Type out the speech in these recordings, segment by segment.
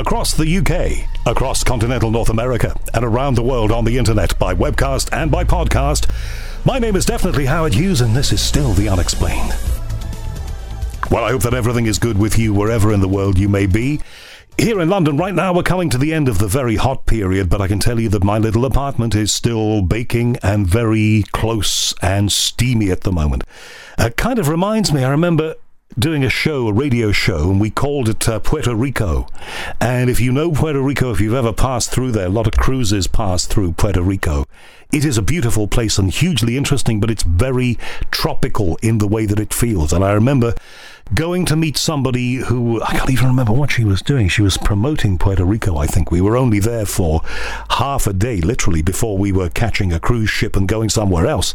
across the UK, across continental North America, and around the world on the internet by webcast and by podcast. My name is definitely Howard Hughes, and this is still The Unexplained. Well, I hope that everything is good with you wherever in the world you may be. Here in London right now, we're coming to the end of the very hot period, but I can tell you that my little apartment is still baking and very close and steamy at the moment. It kind of reminds me, I remember doing a radio show, and we called it Puerto Rico. And if you know Puerto Rico, if you've ever passed through there, a lot of cruises pass through Puerto Rico. It is a beautiful place and hugely interesting, but it's very tropical in the way that it feels. And I remember going to meet somebody who, I can't even remember what she was doing. She was promoting Puerto Rico, I think. We were only there for half a day, literally, before we were catching a cruise ship and going somewhere else.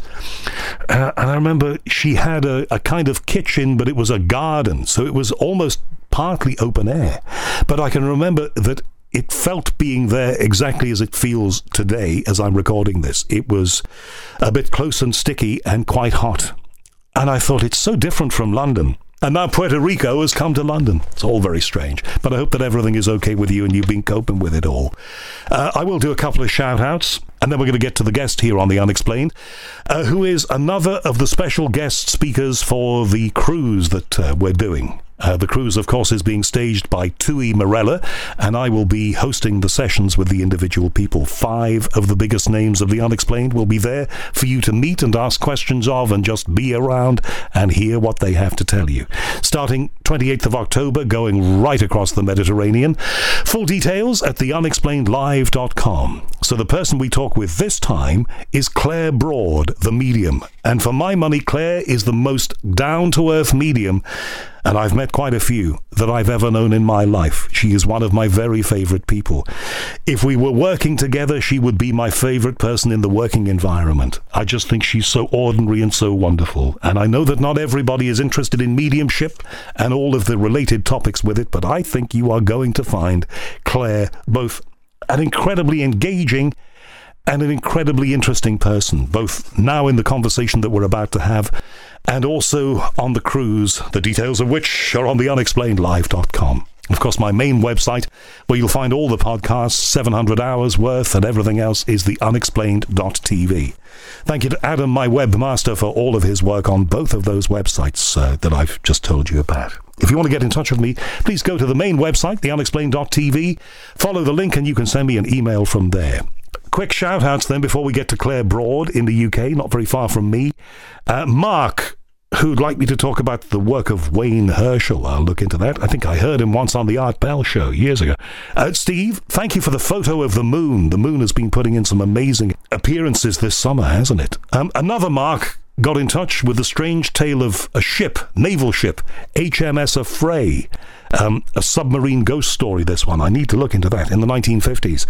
And I remember she had a kind of kitchen, but it was a garden, so it was almost partly open air. But I can remember that it felt being there exactly as it feels today as I'm recording this. It was a bit close and sticky and quite hot. And I thought, it's so different from London. And now Puerto Rico has come to London. It's all very strange. But I hope that everything is okay with you and you've been coping with it all. I will do a couple of shout-outs, and then we're going to get to the guest here on The Unexplained, who is another of the special guest speakers for the cruise that we're doing. The cruise, of course, is being staged by Tui Morella, and I will be hosting the sessions with the individual people. 5 of the biggest names of The Unexplained will be there for you to meet and ask questions of and just be around and hear what they have to tell you. Starting 28th of October, going right across the Mediterranean. Full details at theunexplainedlive.com. So the person we talk with this time is Claire Broad, the medium. And for my money, Claire is the most down-to-earth medium, and I've met quite a few, that I've ever known in my life. She is one of my very favourite people. If we were working together, she would be my favourite person in the working environment. I just think she's so ordinary and so wonderful. And I know that not everybody is interested in mediumship and all of the related topics with it, but I think you are going to find Claire both an incredibly engaging and an incredibly interesting person, both now in the conversation that we're about to have and also on the cruise, the details of which are on theunexplainedlive.com. Of course, my main website, where you'll find all the podcasts, 700 hours worth and everything else, is theunexplained.tv. Thank you to Adam, my webmaster, for all of his work on both of those websites that I've just told you about. If you want to get in touch with me, please go to the main website, theunexplained.tv, follow the link, and you can send me an email from there. Quick shout-outs then before we get to Claire Broad in the UK, not very far from me. Mark, who'd like me to talk about the work of Wayne Herschel. I'll look into that. I think I heard him once on the Art Bell show years ago. Steve, thank you for the photo of the moon. The moon has been putting in some amazing appearances this summer, hasn't it? Another Mark got in touch with the strange tale of a ship, naval ship, HMS Affray. A submarine ghost story, this one. I need to look into that, in the 1950s.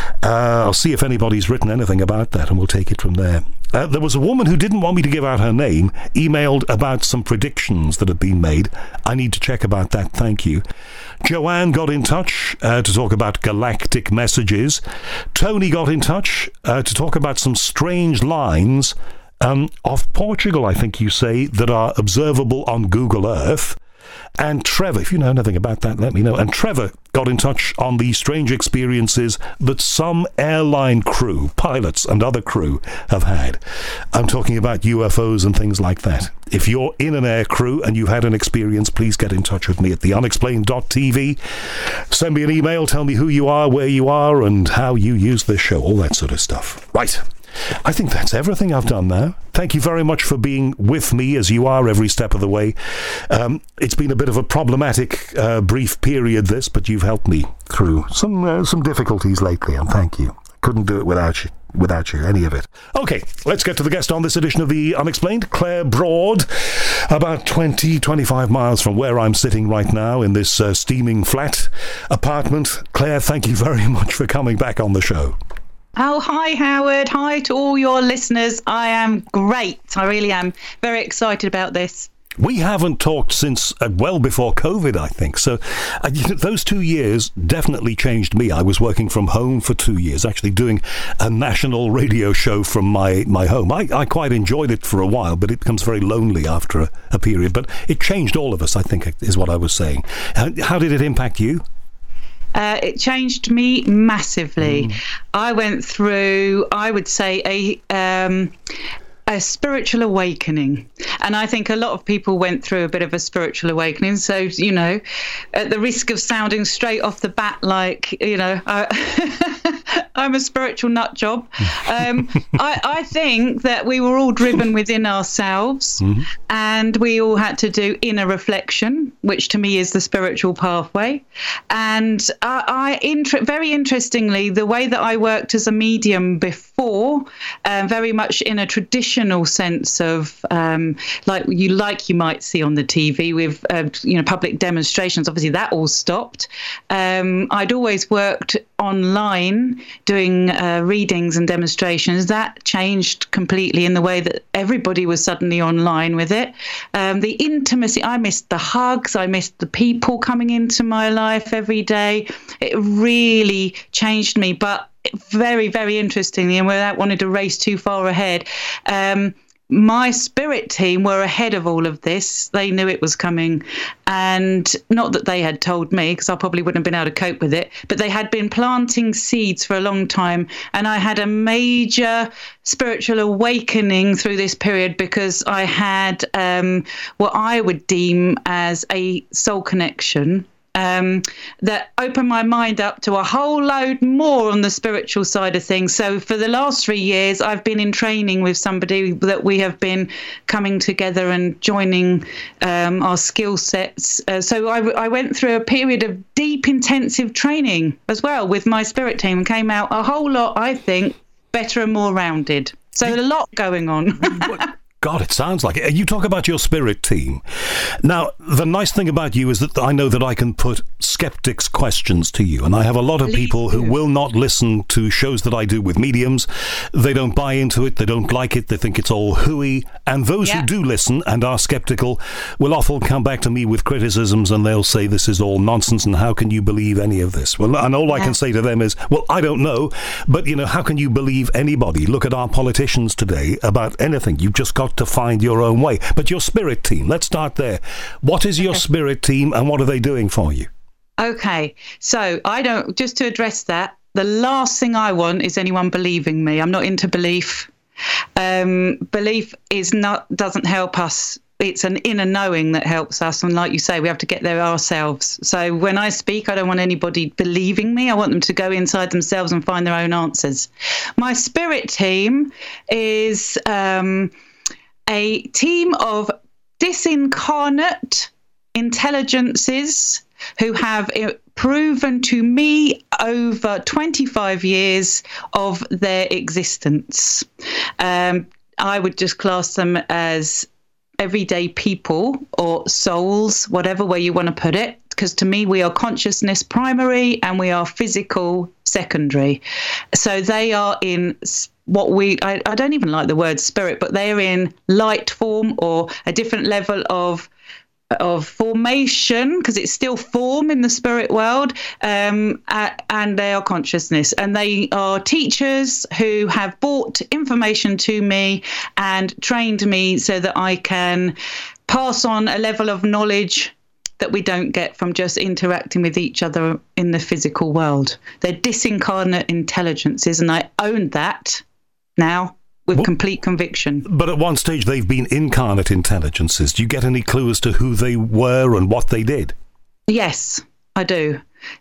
I'll see if anybody's written anything about that, and we'll take it from there. There was a woman who didn't want me to give out her name, emailed about some predictions that had been made. I need to check about that, thank you. Joanne got in touch to talk about galactic messages. Tony got in touch to talk about some strange lines of Portugal, I think you say, that are observable on Google Earth. And Trevor, if you know anything about that, let me know. And Trevor got in touch on the strange experiences that some airline crew, pilots and other crew, have had. I'm talking about UFOs and things like that. If you're in an air crew and you've had an experience, please get in touch with me at theunexplained.tv. Send me an email, tell me who you are, where you are, and how you use this show, all that sort of stuff. Right. I think that's everything I've done now. Thank you very much for being with me as you are every step of the way. It's been a bit of a problematic brief period, this, but you've helped me through some difficulties lately, and thank you. Couldn't do it without you, any of it. Okay, let's get to the guest on this edition of The Unexplained, Claire Broad, about 25 miles from where I'm sitting right now in this steaming flat apartment. Claire, thank you very much for coming back on the show. Oh, hi, Howard. Hi to all your listeners. I am great. I really am very excited about this. We haven't talked since well before COVID, I think. So those 2 years definitely changed me. I was working from home for 2 years, actually doing a national radio show from my home. I quite enjoyed it for a while, but it becomes very lonely after a period. But it changed all of us, I think, is what I was saying. How did it impact you? It changed me massively. I went through, I would say, a spiritual awakening. And I think a lot of people went through a bit of a spiritual awakening. So, you know, at the risk of sounding straight off the bat like, you know, I'm a spiritual nut job. I think that we were all driven within ourselves, and we all had to do inner reflection, which to me is the spiritual pathway. And very interestingly, the way that I worked as a medium before, very much in a traditional sense of like you might see on the TV with public demonstrations. Obviously, that all stopped. I'd always worked online doing readings and demonstrations. That changed completely in the way that everybody was suddenly online with it. The intimacy, I missed the hugs, I missed the people coming into my life every day. It really changed me. But very, very interestingly, and without wanting to race too far ahead, my spirit team were ahead of all of this. They knew it was coming, and not that they had told me, because I probably wouldn't have been able to cope with it, but they had been planting seeds for a long time. And I had a major spiritual awakening through this period, because I had what I would deem as a soul connection that opened my mind up to a whole load more on the spiritual side of things. So for the last 3 years, I've been in training with somebody that we have been coming together and joining our skill sets. So I went through a period of deep, intensive training as well with my spirit team, and came out a whole lot, I think, better and more rounded. So a lot going on. God, it sounds like it. You talk about your spirit team. Now, the nice thing about you is that I know that I can put skeptics' questions to you. And I have a lot of people who will not listen to shows that I do with mediums. They don't buy into it. They don't like it. They think it's all hooey. And those who do listen and are skeptical will often come back to me with criticisms, and they'll say this is all nonsense and how can you believe any of this? Well, and all I can say to them is, well, I don't know. But, you know, how can you believe anybody? Look at our politicians today about anything. You've just got to find your own way. But your spirit team, let's start there. What is your spirit team, and what are they doing for you? Okay, so just to address that, the last thing I want is anyone believing me. I'm not into belief. Belief doesn't help us. It's an inner knowing that helps us. And like you say, we have to get there ourselves. So when I speak, I don't want anybody believing me. I want them to go inside themselves and find their own answers. My spirit team is a team of disincarnate intelligences who have proven to me over 25 years of their existence. I would just class them as everyday people or souls, whatever way you want to put it, because to me we are consciousness primary and we are physical secondary. So they are in what I don't even like the word spirit, but they're in light form or a different level of formation, because it's still form in the spirit world, and they are consciousness, and they are teachers who have brought information to me and trained me so that I can pass on a level of knowledge that we don't get from just interacting with each other in the physical world. They're disincarnate intelligences, and I own that now with complete conviction. But at one stage they've been incarnate intelligences. Do you get any clue as to who they were and what they did? Yes, I do.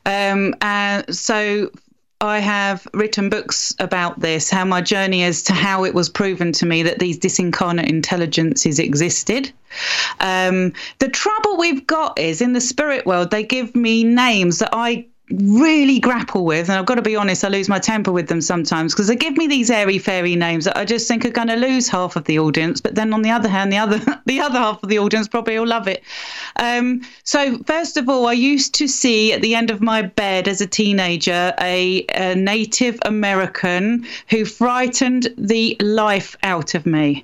So I have written books about this, how my journey as to how it was proven to me that these disincarnate intelligences existed. The trouble we've got is in the spirit world, they give me names that I really grapple with, and I've got to be honest, I lose my temper with them sometimes, because they give me these airy fairy names that I just think are going to lose half of the audience, but then on the other hand, the other half of the audience probably will love it. So first of all, I used to see at the end of my bed as a teenager a Native American who frightened the life out of me.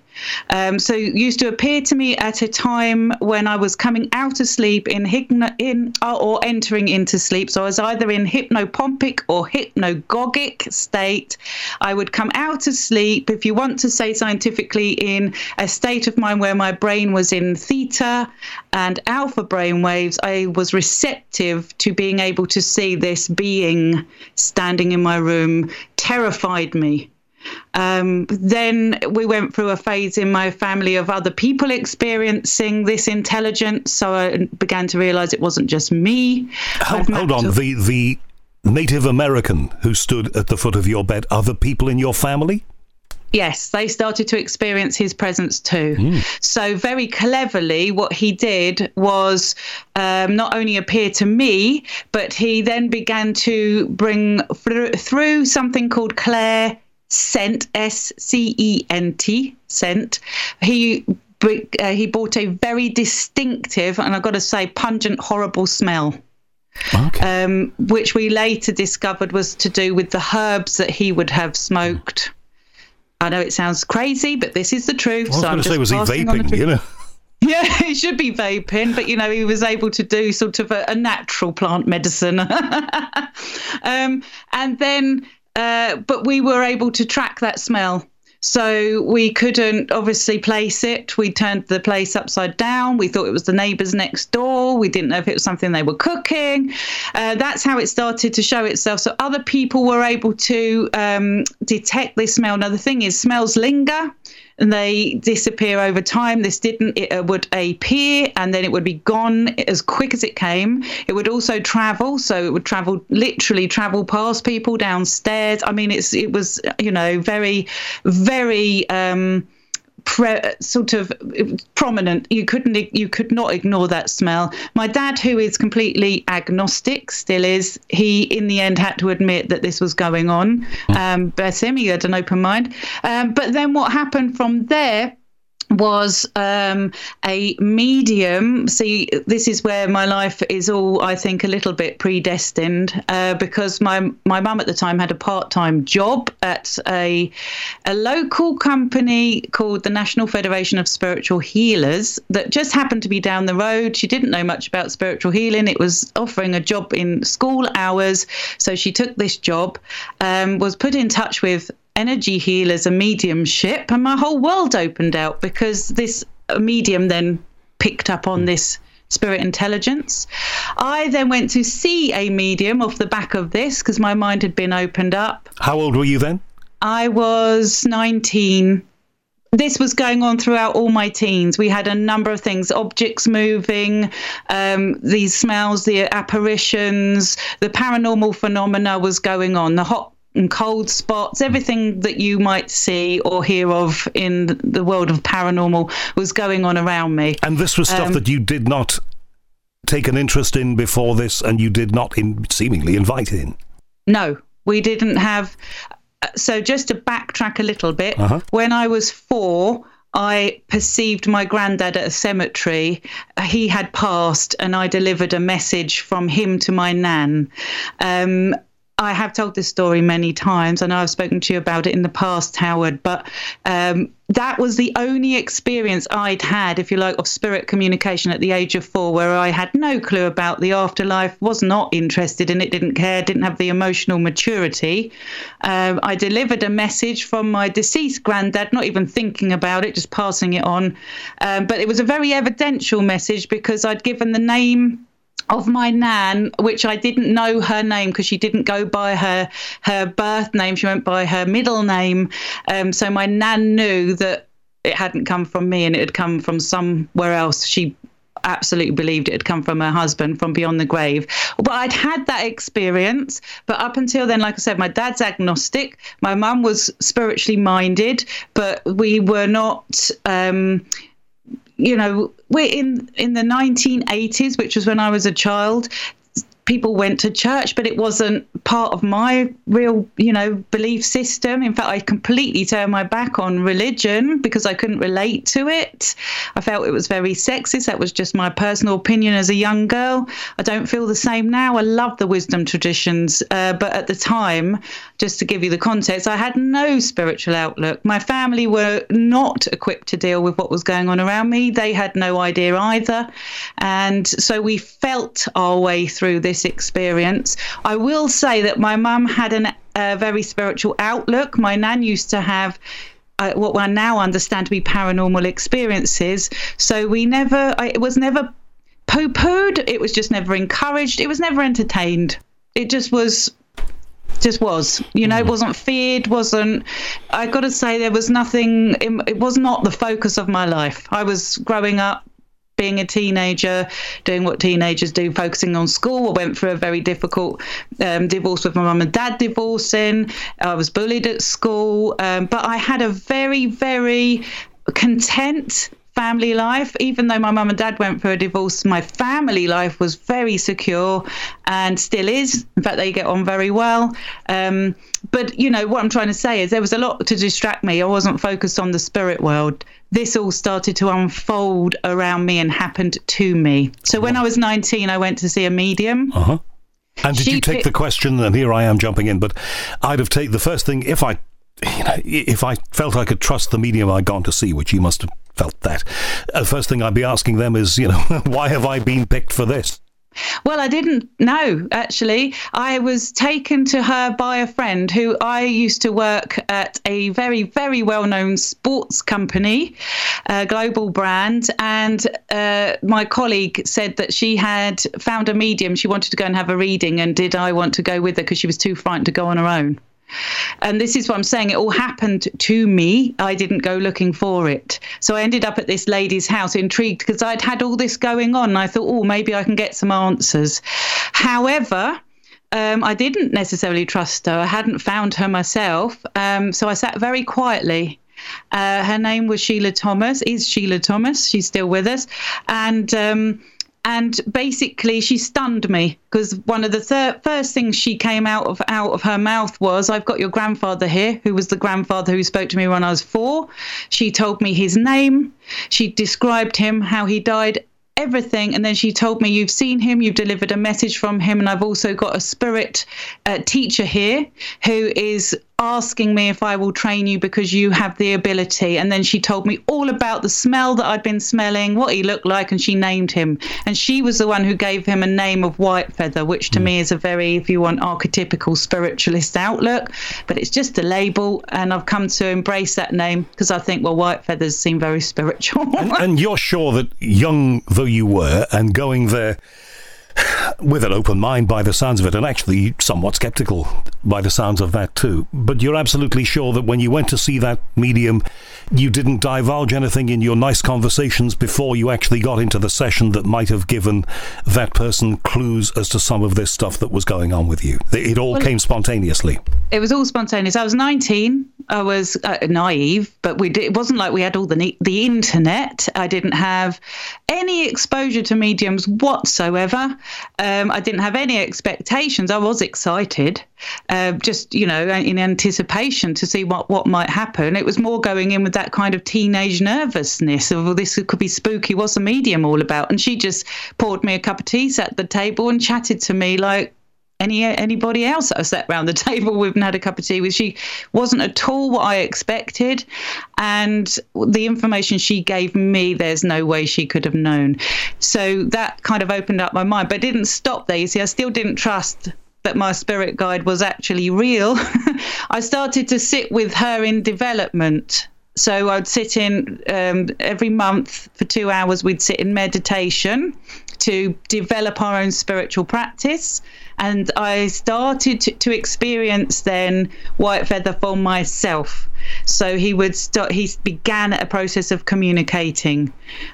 So it used to appear to me at a time when I was coming out of sleep or entering into sleep. So I was either in hypnopompic or hypnagogic state. I would come out of sleep, if you want to say scientifically, in a state of mind where my brain was in theta and alpha brain waves. I was receptive to being able to see this being standing in my room. Terrified me. Then we went through a phase in my family of other people experiencing this intelligence. So I began to realize it wasn't just me. Hold on. The Native American who stood at the foot of your bed, other people in your family? Yes, they started to experience his presence too. So very cleverly, what he did was not only appear to me, but he then began to bring through something called Claire Scent, S-C-E-N-T, scent. He brought a very distinctive, and I've got to say, pungent, horrible smell. Okay. Which we later discovered was to do with the herbs that he would have smoked. I know it sounds crazy, but this is the truth. I was going to say, was he vaping, you know? Yeah, he should be vaping, but, you know, he was able to do sort of a natural plant medicine. And then, but we were able to track that smell. So we couldn't obviously place it. We turned the place upside down. We thought it was the neighbours next door. We didn't know if it was something they were cooking. That's how it started to show itself. So other people were able to detect this smell. Now, the thing is, smells linger and they disappear over time. This didn't. It would appear and then it would be gone as quick as it came. It would also travel. So it would literally travel past people downstairs. I mean, it was, you know, very, very sort of prominent. You could not ignore that smell. My dad, who is completely agnostic, still is, he in the end had to admit that this was going on. Bless him, he had an open mind. But then what happened from there was a medium. See, this is where my life is all, I think, a little bit predestined, because my mum at the time had a part-time job at a local company called the National Federation of Spiritual Healers that just happened to be down the road. She didn't know much about spiritual healing. It was offering a job in school hours. So she took this job, was put in touch with energy healers and mediumship, and my whole world opened out because this medium then picked up on this spirit intelligence. I then went to see a medium off the back of this because my mind had been opened up. How old were you then? I was 19. This was going on throughout all my teens. We had a number of things, objects moving, these smells, the apparitions, the paranormal phenomena was going on, the hot and cold spots, everything that you might see or hear of in the world of paranormal was going on around me. And this was stuff that you did not take an interest in before this, and you did not seemingly invite in? No, we didn't have. So just to backtrack a little bit, when I was 4, I perceived my granddad at a cemetery. He had passed, and I delivered a message from him to my nan. I have told this story many times. I know I've spoken to you about it in the past, Howard, but that was the only experience I'd had, if you like, of spirit communication at the age of 4, where I had no clue about the afterlife, was not interested in it, didn't care, didn't have the emotional maturity. I delivered a message from my deceased granddad, not even thinking about it, just passing it on. But it was a very evidential message because I'd given the name of my nan, which I didn't know her name because she didn't go by her birth name. She went by her middle name. So my nan knew that it hadn't come from me and it had come from somewhere else. She absolutely believed it had come from her husband from beyond the grave. But I'd had that experience. But up until then, like I said, my dad's agnostic. My mum was spiritually minded, but we were not... you know, we're in the 1980s, which was when I was a child. people went to church, but it wasn't part of my real, belief system. In fact, I completely turned my back on religion because I couldn't relate to it. I felt it was very sexist. That was just my personal opinion as a young girl. I don't feel the same now. I love the wisdom traditions. But at the time, just to give you the context, I had no spiritual outlook. My family were not equipped to deal with what was going on around me. They had no idea either. And so we felt our way through this experience. I will say that my mum had a very spiritual outlook. My nan used to have what I now understand to be paranormal experiences. So it was never poo-pooed. It was just never encouraged. It was never entertained. It just was. It wasn't feared, I got to say, there was nothing, it was not the focus of my life. I was growing up, being a teenager, doing what teenagers do, focusing on school. I went through a very difficult divorce with my mum and dad divorcing. I was bullied at school, but I had a very, very content family life. Even though my mum and dad went through a divorce, my family life was very secure and still is. In fact, they get on very well. But, what I'm trying to say is there was a lot to distract me. I wasn't focused on the spirit world. This all started to unfold around me and happened to me. So when I was 19, I went to see a medium. Uh-huh. And did you take the question, and here I am jumping in, but I'd have taken the first thing, if I felt I could trust the medium I'd gone to see, which you must have felt that, the first thing I'd be asking them is, why have I been picked for this? Well, I didn't know, actually. I was taken to her by a friend who I used to work at a very, very well-known sports company, a global brand. And my colleague said that she had found a medium. She wanted to go and have a reading. And did I want to go with her because she was too frightened to go on her own? And this is what I'm saying. It all happened to me. I didn't go looking for it. So I ended up at this lady's house, intrigued because I'd had all this going on. And I thought, maybe I can get some answers. However, I didn't necessarily trust her. I hadn't found her myself. So I sat very quietly. Her name was Sheila Thomas, is Sheila Thomas. She's still with us. And basically, she stunned me because one of the first things she came out of her mouth was, "I've got your grandfather here," who was the grandfather who spoke to me when I was 4. She told me his name. She described him, how he died, everything. And then she told me, "You've seen him, you've delivered a message from him. And I've also got a spirit teacher here who is asking me if I will train you because you have the ability." And then she told me all about the smell that I'd been smelling, what he looked like, and she named him. And she was the one who gave him a name of Whitefeather, which to me is a very, if you want, archetypical spiritualist outlook. But it's just a label, and I've come to embrace that name because I think, whitefeathers seem very spiritual. and you're sure that, young though you were, and going there with an open mind by the sounds of it, and actually somewhat sceptical by the sounds of that too, but you're absolutely sure that when you went to see that medium, you didn't divulge anything in your nice conversations before you actually got into the session that might have given that person clues as to some of this stuff that was going on with you? It all came spontaneously. It was all spontaneous. I was 19. I was naive, but it wasn't like we had all the internet. I didn't have any exposure to mediums whatsoever. I didn't have any expectations. I was excited, just, in anticipation to see what might happen. It was more going in with that kind of teenage nervousness of, well, this could be spooky. What's a medium all about? And she just poured me a cup of tea, sat at the table and chatted to me like anybody else that I sat around the table with and had a cup of tea with. She wasn't at all what I expected. And the information she gave me, there's no way she could have known. So that kind of opened up my mind, but it didn't stop there. You see, I still didn't trust that my spirit guide was actually real. I started to sit with her in development. So I'd sit in every month for 2 hours, we'd sit in meditation to develop our own spiritual practice. And I started to experience then Whitefeather for myself. So he began a process of communicating.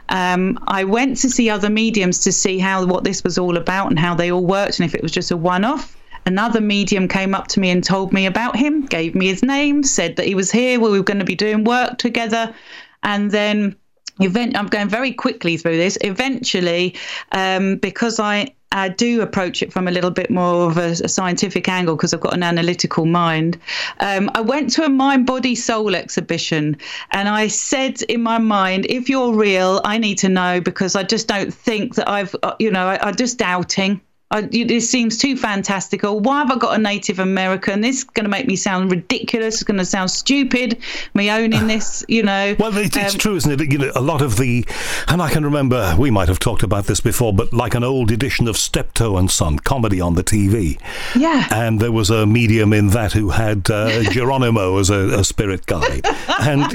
I went to see other mediums to see what this was all about and how they all worked and if it was just a one-off. Another medium came up to me and told me about him, gave me his name, said that he was here, we were going to be doing work together. And then I'm going very quickly through this. Eventually, because I I do approach it from a little bit more of a scientific angle because I've got an analytical mind. I went to a Mind, Body, Soul exhibition, and I said in my mind, if you're real, I need to know, because I just don't think that I'm just doubting. This seems too fantastical. Why have I got a Native American? This is going to make me sound ridiculous. It's going to sound stupid, me owning this, Well, it's true, isn't it? A lot of and I can remember, we might have talked about this before, but like an old edition of Steptoe and Son comedy on the TV. Yeah. And there was a medium in that who had Geronimo as a spirit guide. And,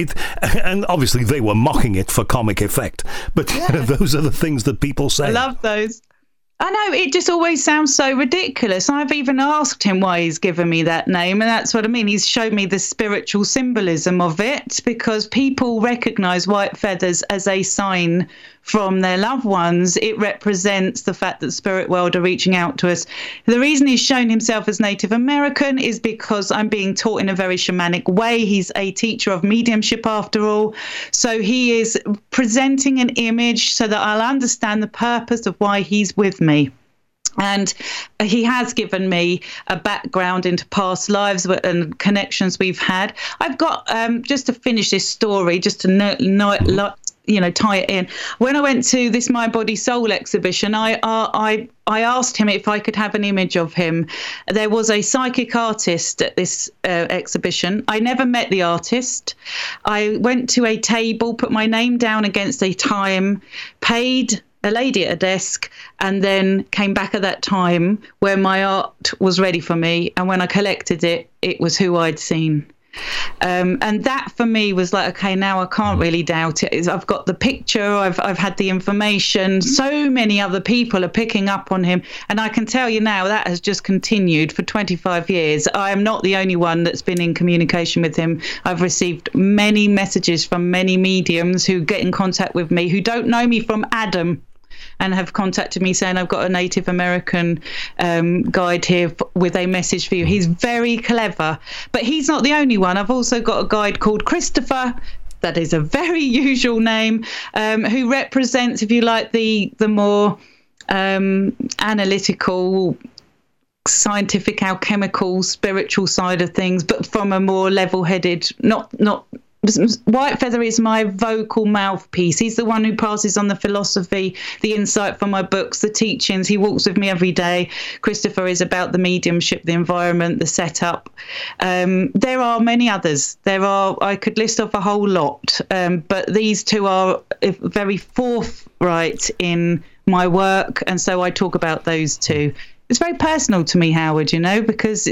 and obviously they were mocking it for comic effect. But those are the things that people say. I love those. I know, it just always sounds so ridiculous. I've even asked him why he's given me that name, and that's what I mean. He's showed me the spiritual symbolism of it, because people recognise white feathers as a sign from their loved ones. It represents the fact that the spirit world are reaching out to us. The reason he's shown himself as Native American is because I'm being taught in a very shamanic way. He's a teacher of mediumship, after all. So he is presenting an image so that I'll understand the purpose of why he's with me. And he has given me a background into past lives and connections we've had. I've got, just to finish this story, just to tie it in. When I went to this Mind, Body, Soul exhibition, I asked him if I could have an image of him. There was a psychic artist at this exhibition. I never met the artist. I went to a table, put my name down against a time, paid a lady at a desk, and then came back at that time where my art was ready for me. And when I collected it, it was who I'd seen. And that for me was like, okay, now I can't really doubt it. I've got the picture, I've had the information. So many other people are picking up on him, and I can tell you now that has just continued for 25 years. I am not the only one that's been in communication with him. I've received many messages from many mediums who get in contact with me who don't know me from Adam, and have contacted me saying, I've got a Native American guide here with a message for you. He's very clever, but he's not the only one. I've also got a guide called Christopher. That is a very usual name, who represents, if you like, the more analytical, scientific, alchemical, spiritual side of things, but from a more level-headed, not White Feather is my vocal mouthpiece. He's the one who passes on the philosophy, the insight from my books, the teachings. He walks with me every day. Christopher is about the mediumship, the environment, the setup. There are many others. I could list off a whole lot, but these two are very forthright in my work, and so I talk about those two. It's very personal to me, Howard, because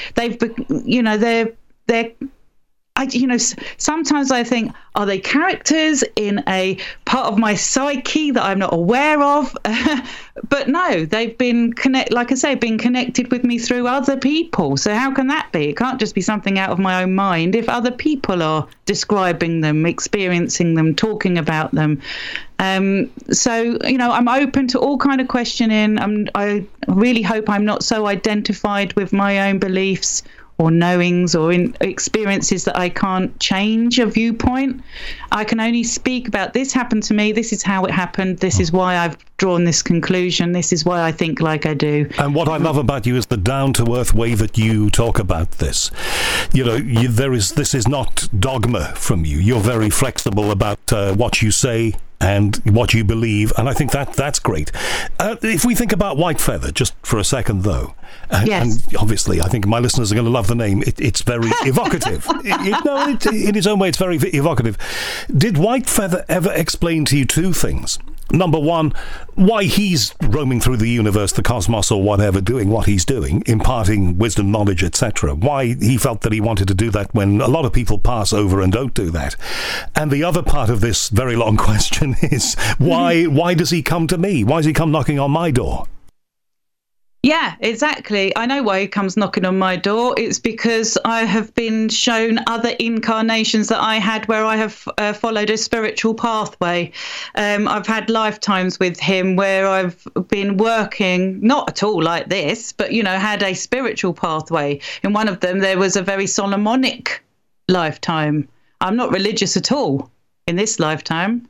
sometimes I think, are they characters in a part of my psyche that I'm not aware of? But no, they've been connected with me through other people. So how can that be? It can't just be something out of my own mind if other people are describing them, experiencing them, talking about them. So, I'm open to all kind of questioning. I really hope I'm not so identified with my own beliefs or knowings or in experiences that I can't change a viewpoint. I can only speak about this happened to me, this is how it happened, this is why I've drawn this conclusion, this is why I think like I do. And what I love about you is the down-to-earth way that you talk about this. This is not dogma from you. You're very flexible about what you say and what you believe, and I think that's great. If we think about White Feather, just for a second, though, yes. And obviously I think my listeners are going to love the name. It's very evocative. In its own way, it's very evocative. Did White Feather ever explain to you two things? Number one, why he's roaming through the universe, the cosmos, or whatever, doing what he's doing, imparting wisdom, knowledge, etc. Why he felt that he wanted to do that when a lot of people pass over and don't do that. And the other part of this very long question is, why does he come to me? Why does he come knocking on my door? Yeah, exactly. I know why he comes knocking on my door. It's because I have been shown other incarnations that I had where I have followed a spiritual pathway. I've had lifetimes with him where I've been working, not at all like this, but, had a spiritual pathway. In one of them, there was a very Solomonic lifetime. I'm not religious at all. in this lifetime.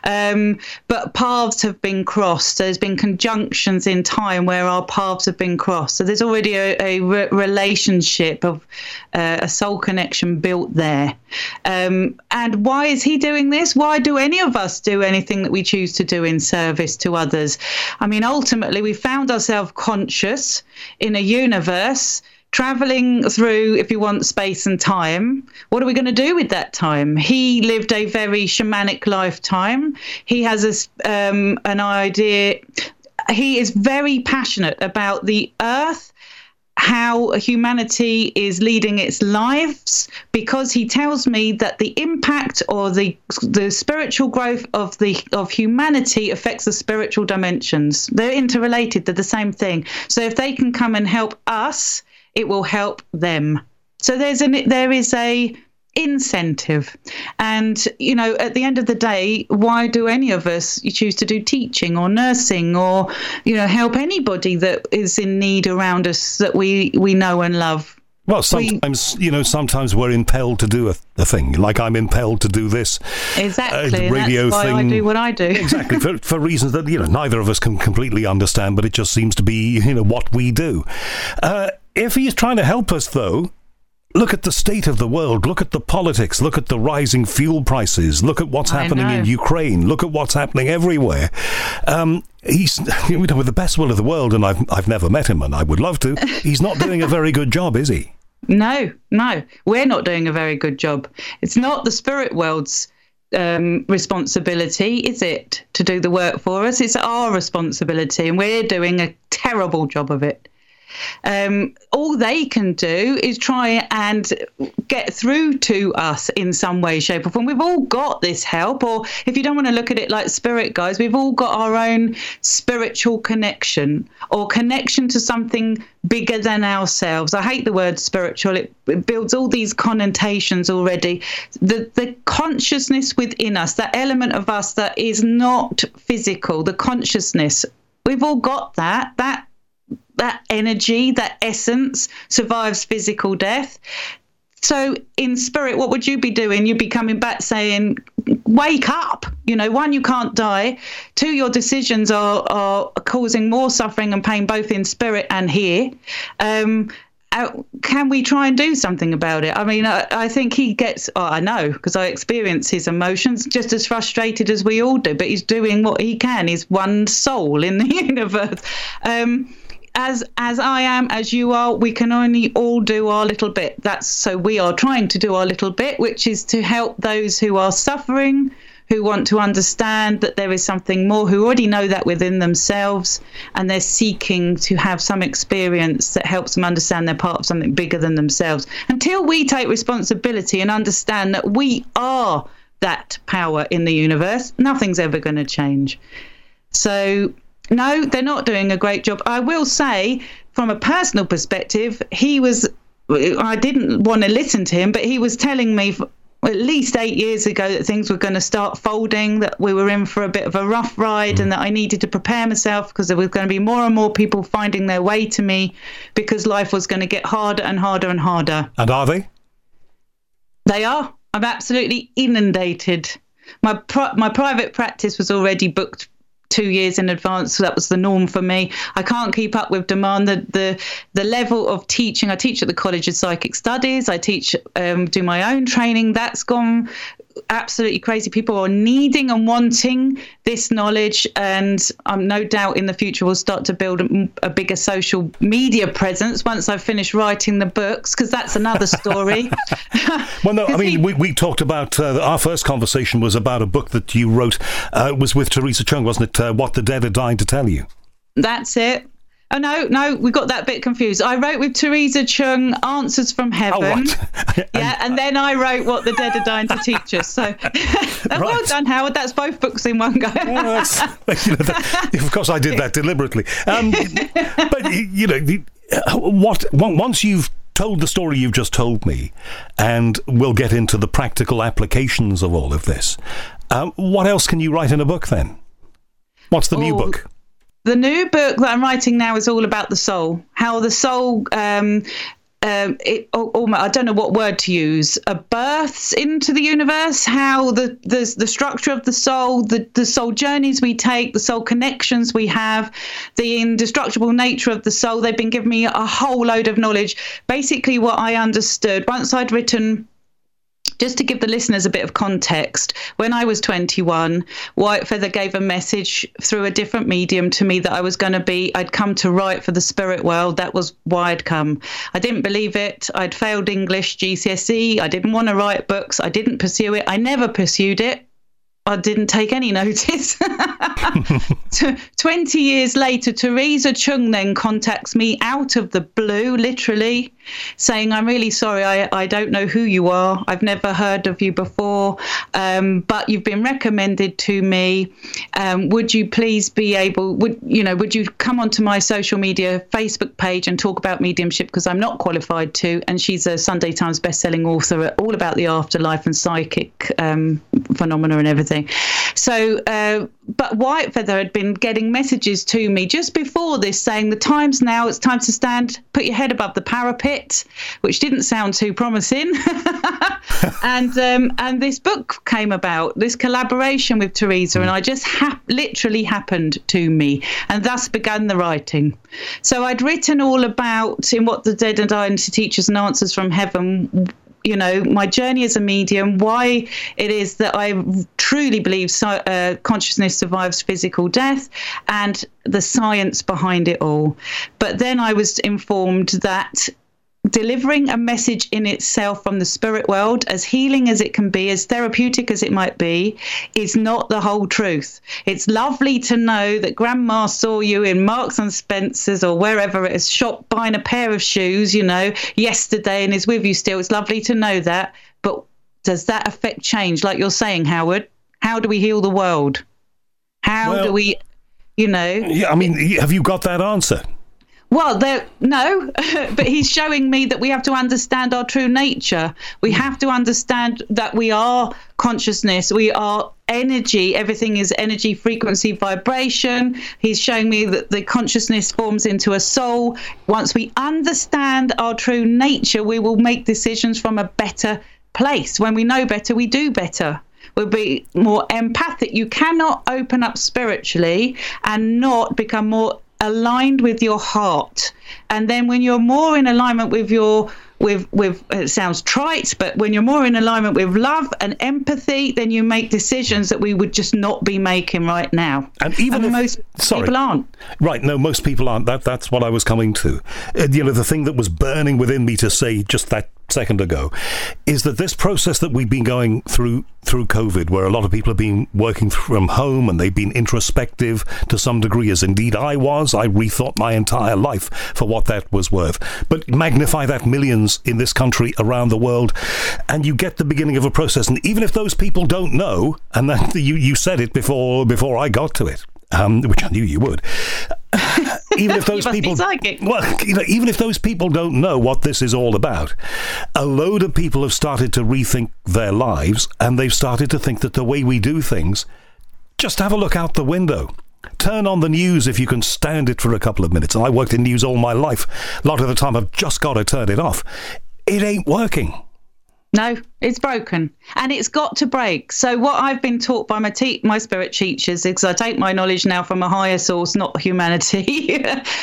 But paths have been crossed. There's been conjunctions in time where our paths have been crossed. So there's already a relationship of a soul connection built there. And why is he doing this? Why do any of us do anything that we choose to do in service to others? I mean, ultimately, we found ourselves conscious in a universe traveling through, if you want, space and time. What are we going to do with that time? He lived a very shamanic lifetime. He has an idea. He is very passionate about the earth, how humanity is leading its lives, because he tells me that the impact or the spiritual growth of humanity affects the spiritual dimensions. They're interrelated. They're the same thing. So if they can come and help us, it will help them. So there is a incentive. And, you know, at the end of the day, why do any of us choose to do teaching or nursing or, you know, help anybody that is in need around us that we know and love? Well, sometimes we're impelled to do a thing. Like I'm impelled to do this That's radio why thing. I do what I do. Exactly, for reasons that, you know, neither of us can completely understand, but it just seems to be, you know, what we do. If he's trying to help us, though, look at the state of the world. Look at the politics. Look at the rising fuel prices. Look at what's happening in Ukraine. Look at what's happening everywhere. He's, you know, with the best will of the world, and I've never met him, and I would love to. He's not doing a very good job, is he? No, we're not doing a very good job. It's not the spirit world's responsibility, is it, to do the work for us? It's our responsibility, and we're doing a terrible job of it. All they can do is try and get through to us in some way, shape or form. We've all got this help, or if you don't want to look at it like spirit guys, we've all got our own spiritual connection or connection to something bigger than ourselves. I hate the word spiritual. It builds all these connotations already. The consciousness within us, that element of us that is not physical, the consciousness, we've all got that energy, that essence survives physical death. So in spirit, what would you be doing? You'd be coming back saying, wake up. You know, one, you can't die. Two, your decisions are causing more suffering and pain, both in spirit and here. Can we try and do something about it? I mean, I think he gets, I know, because I experience his emotions just as frustrated as we all do, but he's doing what he can. He's one soul in the universe. As I am, as you are, we can only all do our little bit. So we are trying to do our little bit, which is to help those who are suffering, who want to understand that there is something more, who already know that within themselves, and they're seeking to have some experience that helps them understand they're part of something bigger than themselves. Until we take responsibility and understand that we are that power in the universe, nothing's ever going to change. So no, they're not doing a great job. I will say, from a personal perspective, I didn't want to listen to him, but he was telling me at least 8 years ago that things were going to start folding, that we were in for a bit of a rough ride, and that I needed to prepare myself because there was going to be more and more people finding their way to me because life was going to get harder and harder and harder. And are they? They are. I'm absolutely inundated. My private practice was already booked 2 years in advance, so that was the norm for me. I can't keep up with demand. The level of teaching, I teach at the College of Psychic Studies, I teach, do my own training, that's gone absolutely crazy. People are needing and wanting this knowledge, and I'm no doubt in the future we'll start to build a bigger social media presence once I've finished writing the books, because that's another story. Well, no, I mean, we talked about, our first conversation was about a book that you wrote, was with Teresa Chung, wasn't it? What the Dead Are Dying to Tell You. That's it. Oh, no, we got that bit confused. I wrote with Teresa Chung, Answers from Heaven. Oh, what? Yeah, and then I wrote What the Dead Are Dying to Teach Us. So, well done, Howard. That's both books in one go. Of course, I did that deliberately. But, you know, once you've told the story you've just told me, and we'll get into the practical applications of all of this, what else can you write in a book then? What's the new book? The new book that I'm writing now is all about the soul, how the soul I don't know what word to use, births into the universe, how the structure of the soul, the soul journeys we take, the soul connections we have, the indestructible nature of the soul. They've been giving me a whole load of knowledge. Basically, what I understood once I'd written, just to give the listeners a bit of context, when I was 21, Whitefeather gave a message through a different medium to me that I'd come to write for the spirit world. That was why I'd come. I didn't believe it. I'd failed English GCSE. I didn't want to write books. I didn't pursue it. I never pursued it. I didn't take any notice. 20 years later, Teresa Chung then contacts me out of the blue, literally, saying, I'm really sorry, I don't know who you are. I've never heard of you before, but you've been recommended to me. Would you please would you come onto my social media Facebook page and talk about mediumship, because I'm not qualified to. And she's a Sunday Times bestselling author, all about the afterlife and psychic phenomena and everything. So, but Whitefeather had been getting messages to me just before this saying, the time's now, it's time to stand, put your head above the parapet, which didn't sound too promising. And this book came about, this collaboration with Teresa, and I just literally happened to me, and thus began the writing. So I'd written all about In What the Dead and I Teach Us and Answers from Heaven, my journey as a medium, why it is that I truly believe consciousness survives physical death, and the science behind it all. But then I was informed that delivering a message in itself from the spirit world, as healing as it can be, as therapeutic as it might be, is not the whole truth. It's lovely to know that Grandma saw you in Marks and Spencer's or wherever it is, shop buying a pair of shoes, yesterday, and is with you still. It's lovely to know that. But does that affect change? Like you're saying, Howard, how do we heal the world? How do we, Yeah, I mean, have you got that answer? Well, no, but he's showing me that we have to understand our true nature. We have to understand that we are consciousness. We are energy. Everything is energy, frequency, vibration. He's showing me that the consciousness forms into a soul. Once we understand our true nature, we will make decisions from a better place. When we know better, we do better. We'll be more empathic. You cannot open up spiritually and not become more aligned with your heart. And then when you're more in alignment with it sounds trite, but when you're more in alignment with love and empathy, then you make decisions that we would just not be making right now. And even most people aren't. Right, no, most people aren't. That's what I was coming to. The thing that was burning within me to say just that second ago is that this process that we've been going through COVID, where a lot of people have been working from home and they've been introspective to some degree, as indeed I rethought my entire life for what that was worth. But magnify that millions in this country, around the world, and you get the beginning of a process. And even if those people don't know, and that you said it before I got to it, which I knew you would. Even if those people, even if those people don't know what this is all about, a load of people have started to rethink their lives, and they've started to think that the way we do things, just have a look out the window. Turn on the news if you can stand it for a couple of minutes. And I worked in news all my life. A lot of the time I've just got to turn it off. It ain't working. No, it's broken, and it's got to break. So what I've been taught by my spirit teachers, because I take my knowledge now from a higher source, not humanity,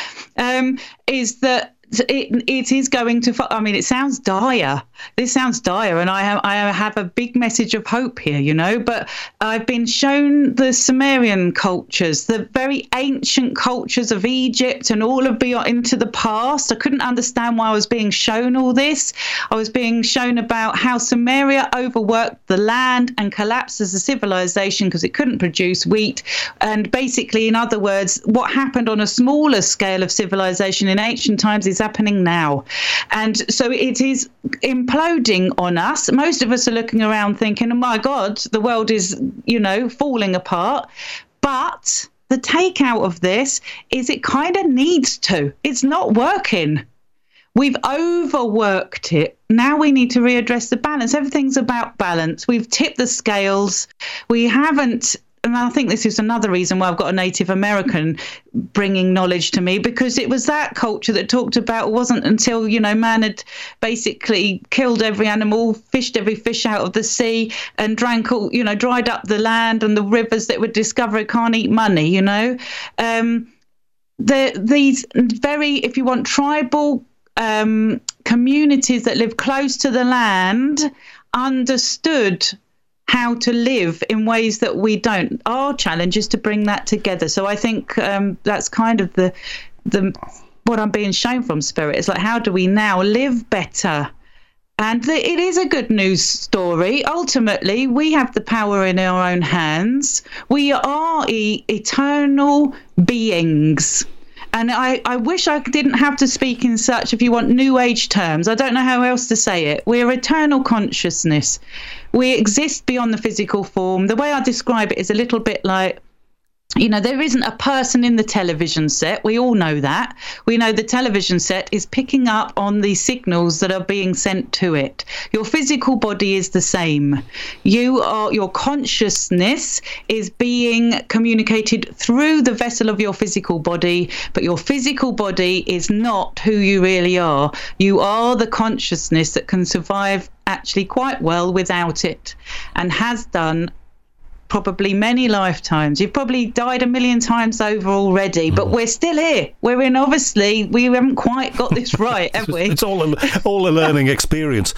is that it is going to. I mean, it sounds dire. This sounds dire, and I have a big message of hope here, But I've been shown the Sumerian cultures, the very ancient cultures of Egypt, and all of into the past. I couldn't understand why I was being shown all this. I was being shown about how Sumeria overworked the land and collapsed as a civilization because it couldn't produce wheat. And basically, in other words, what happened on a smaller scale of civilization in ancient times is happening now. And so it is imploding on us. Most of us are looking around thinking, oh my God, the world is, falling apart. But the takeout of this is it kind of needs to. It's not working. We've overworked it. Now we need to readdress the balance. Everything's about balance. We've tipped the scales. We haven't and I think this is another reason why I've got a Native American bringing knowledge to me, because it was that culture that talked about, it wasn't until, man had basically killed every animal, fished every fish out of the sea, and drank all, dried up the land and the rivers that would discover it can't eat money, these very, if you want, tribal communities that live close to the land understood how to live in ways that we don't. Our challenge is to bring that together. So I think that's kind of the what I'm being shown from Spirit. It's like, how do we now live better? And it is a good news story. Ultimately, we have the power in our own hands. We are eternal beings. And I wish I didn't have to speak in such, if you want, New Age terms. I don't know how else to say it. We're eternal consciousness. We exist beyond the physical form. The way I describe it is a little bit like, there isn't a person in the television set. We all know that. We know the television set is picking up on the signals that are being sent to it. Your physical body is the same. Your consciousness is being communicated through the vessel of your physical body, but your physical body is not who you really are. You are the consciousness that can survive actually quite well without it, and has done probably many lifetimes. You've probably died a million times over already, but we're still here. Obviously, we haven't quite got this right, have we? It's all a learning experience.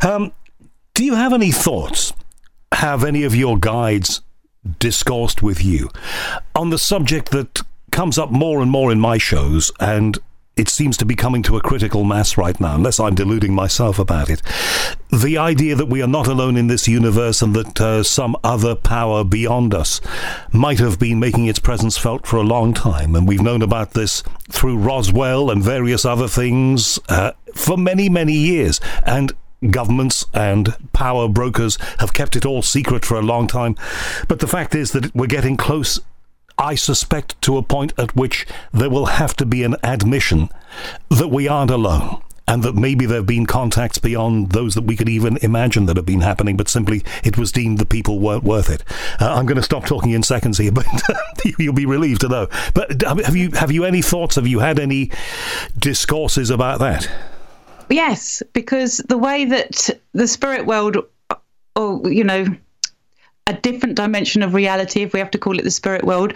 Do you have any thoughts? Have any of your guides discoursed with you on the subject that comes up more and more in my shows, and it seems to be coming to a critical mass right now, unless I'm deluding myself about it? The idea that we are not alone in this universe, and that some other power beyond us might have been making its presence felt for a long time. And we've known about this through Roswell and various other things for many, many years. And governments and power brokers have kept it all secret for a long time. But the fact is that we're getting close, I suspect, to a point at which there will have to be an admission that we aren't alone, and that maybe there have been contacts beyond those that we could even imagine that have been happening, but simply it was deemed the people weren't worth it. I'm going to stop talking in seconds here, but you'll be relieved to know. But have you any thoughts? Have you had any discourses about that? Yes, because the way that the spirit world, a different dimension of reality, if we have to call it the spirit world,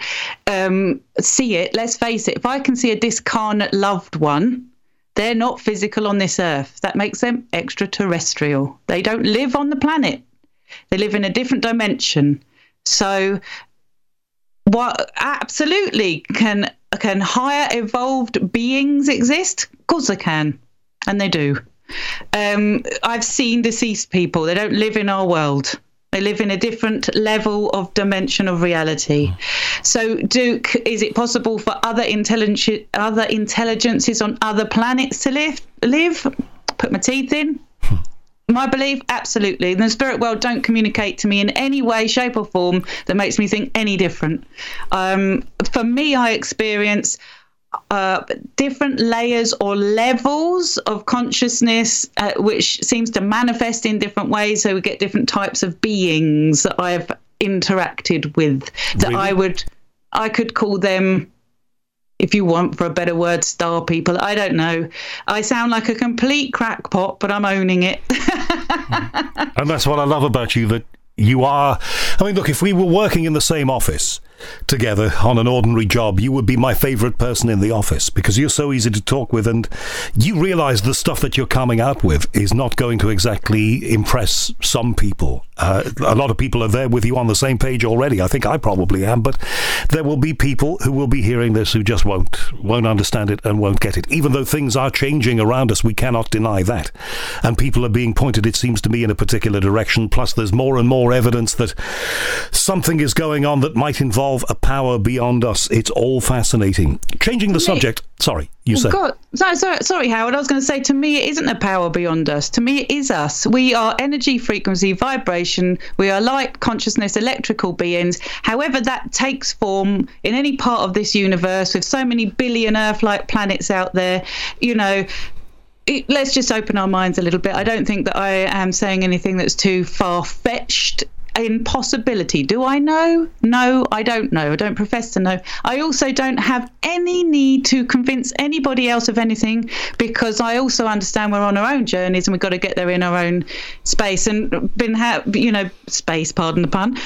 see it. Let's face it, if I can see a discarnate loved one, they're not physical on this earth. That makes them extraterrestrial. They don't live on the planet. They live in a different dimension. So what absolutely can higher evolved beings exist? Of course they can, and they do. I've seen deceased people. They don't live in our world. They live in a different level of dimension of reality. So, Duke, is it possible for other intelligences on other planets to live? Put my teeth in. My belief, absolutely. The spirit world don't communicate to me in any way, shape or form that makes me think any different. For me, I experience different layers or levels of consciousness, which seems to manifest in different ways. So we get different types of beings that I've interacted with. That really? I could call them, if you want for a better word, star people. I don't know. I sound like a complete crackpot, but I'm owning it. And that's what I love about you, that you are. I mean, look, if we were working in the same office together on an ordinary job, you would be my favourite person in the office, because you're so easy to talk with, and you realise the stuff that you're coming out with is not going to exactly impress some people. A lot of people are there with you on the same page already. I think I probably am, but there will be people who will be hearing this who just won't understand it and won't get it. Even though things are changing around us, we cannot deny that. And people are being pointed, it seems to me, in a particular direction. Plus, there's more and more evidence that something is going on that might involve a power beyond us. It's all fascinating. Changing the subject. Sorry, you said. God, sorry, Howard. I was going to say, to me, it isn't a power beyond us. To me, it is us. We are energy, frequency, vibration. We are light, consciousness, electrical beings. However that takes form in any part of this universe, with so many billion Earth-like planets out there, let's just open our minds a little bit. I don't think that I am saying anything that's too far-fetched. impossibility. Do I know? No, I don't know. I don't profess to know. I also don't have any need to convince anybody else of anything, because I also understand we're on our own journeys and we've got to get there in our own space. And space, pardon the pun.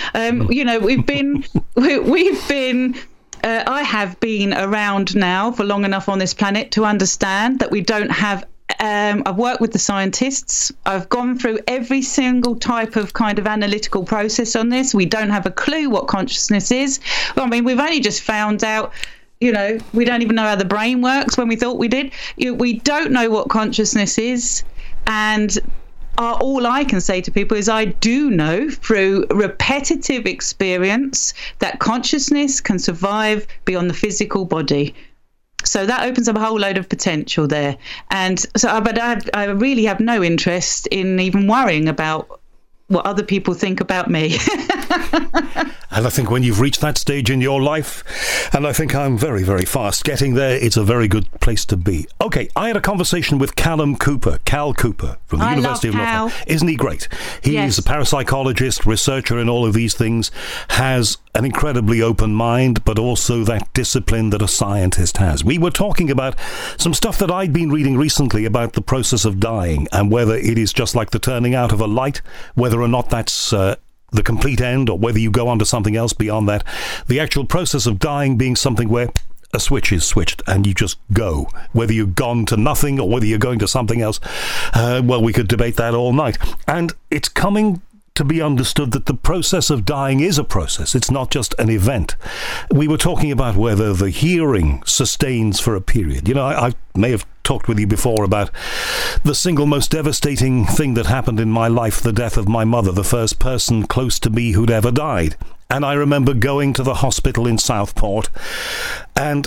I have been around now for long enough on this planet to understand that we don't have. I've worked with the scientists. I've gone through every single type of kind of analytical process on this. We don't have a clue what consciousness is. Well, I mean, we've only just found out, we don't even know how the brain works when we thought we did. We don't know what consciousness is. And all I can say to people is I do know through repetitive experience that consciousness can survive beyond the physical body. So that opens up a whole load of potential there. And so, but I really have no interest in even worrying about what other people think about me. And I think when you've reached that stage in your life, and I think I'm very, very fast getting there, it's a very good place to be. Okay, I had a conversation with Cal Cooper from the University of North. Isn't he great? He's a parapsychologist, researcher in all of these things, has an incredibly open mind, but also that discipline that a scientist has. We were talking about some stuff that I'd been reading recently about the process of dying and whether it is just like the turning out of a light, whether or not that's the complete end, or whether you go on to something else beyond that. The actual process of dying being something where a switch is switched and you just go, whether you've gone to nothing or whether you're going to something else. Well, we could debate that all night. And it's coming to be understood that the process of dying is a process. It's not just an event. We were talking about whether the hearing sustains for a period. I may have talked with you before about the single most devastating thing that happened in my life, the death of my mother, the first person close to me who'd ever died. And I remember going to the hospital in Southport, and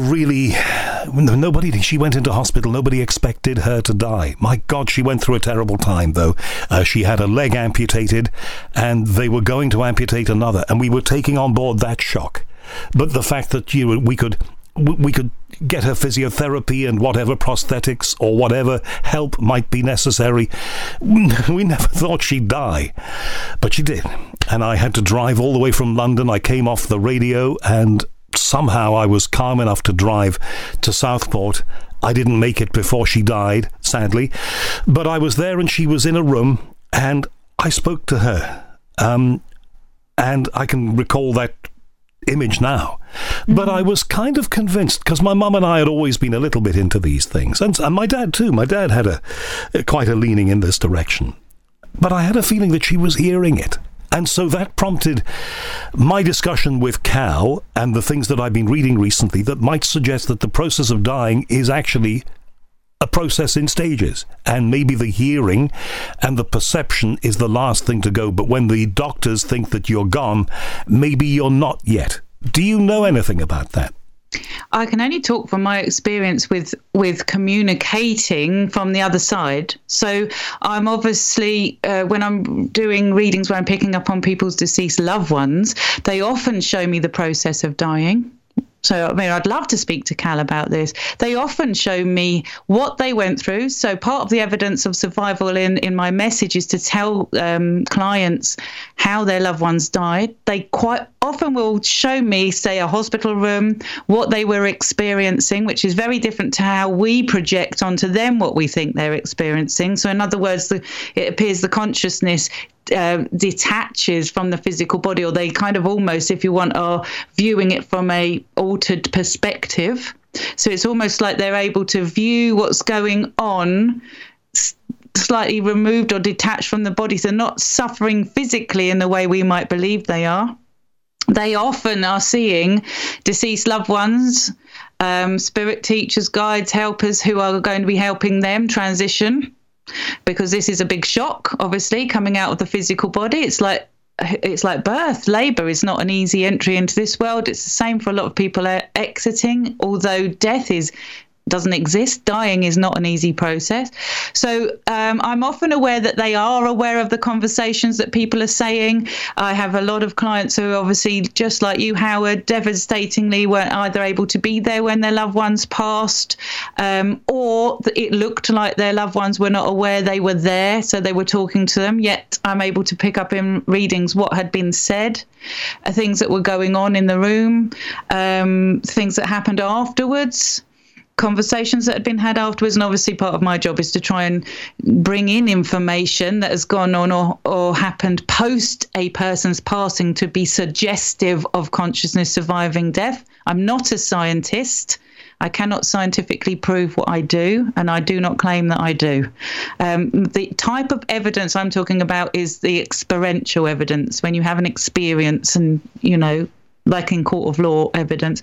she went into hospital. Nobody expected her to die. My God, she went through a terrible time, though. She had a leg amputated, and they were going to amputate another, and we were taking on board that shock. But the fact that we could get her physiotherapy and whatever prosthetics or whatever help might be necessary, we never thought she'd die. But she did. And I had to drive all the way from London. I came off the radio, and somehow I was calm enough to drive to Southport. I didn't make it before she died, sadly. But I was there, and she was in a room, and I spoke to her. And I can recall that image now. But I was kind of convinced, because my mum and I had always been a little bit into these things, and my dad too. My dad had quite a leaning in this direction. But I had a feeling that she was hearing it. And so that prompted my discussion with Cal and the things that I've been reading recently that might suggest that the process of dying is actually a process in stages, and maybe the hearing and the perception is the last thing to go. But when the doctors think that you're gone, maybe you're not yet. Do you know anything about that? I can only talk from my experience with communicating from the other side. So I'm obviously, when I'm doing readings where I'm picking up on people's deceased loved ones, they often show me the process of dying. So, I mean, I'd love to speak to Cal about this. They often show me what they went through. So part of the evidence of survival in my message is to tell clients how their loved ones died. They quite often will show me, say, a hospital room, what they were experiencing, which is very different to how we project onto them what we think they're experiencing. So in other words, it appears the consciousness detaches from the physical body, or they kind of almost, if you want, are viewing it from a altered perspective. So it's almost like they're able to view what's going on slightly removed or detached from the body. So not suffering physically in the way we might believe they are. They often are seeing deceased loved ones, spirit teachers, guides, helpers who are going to be helping them transition. Because this is a big shock, obviously, coming out of the physical body. It's like birth. Labour is not an easy entry into this world. It's the same for a lot of people exiting, although death is doesn't exist. Dying is not an easy process. So I'm often aware that they are aware of the conversations that people are saying. I have a lot of clients who obviously, just like you, Howard, devastatingly weren't either able to be there when their loved ones passed, or it looked like their loved ones were not aware they were there, so they were talking to them. Yet I'm able to pick up in readings what had been said, things that were going on in the room, things that happened afterwards, conversations that had been had afterwards. And obviously part of my job is to try and bring in information that has gone on or happened post a person's passing to be suggestive of consciousness surviving death. I'm not a scientist. I cannot scientifically prove what I do, and I do not claim that I do. The type of evidence I'm talking about is the experiential evidence, when you have an experience and, like in court of law evidence.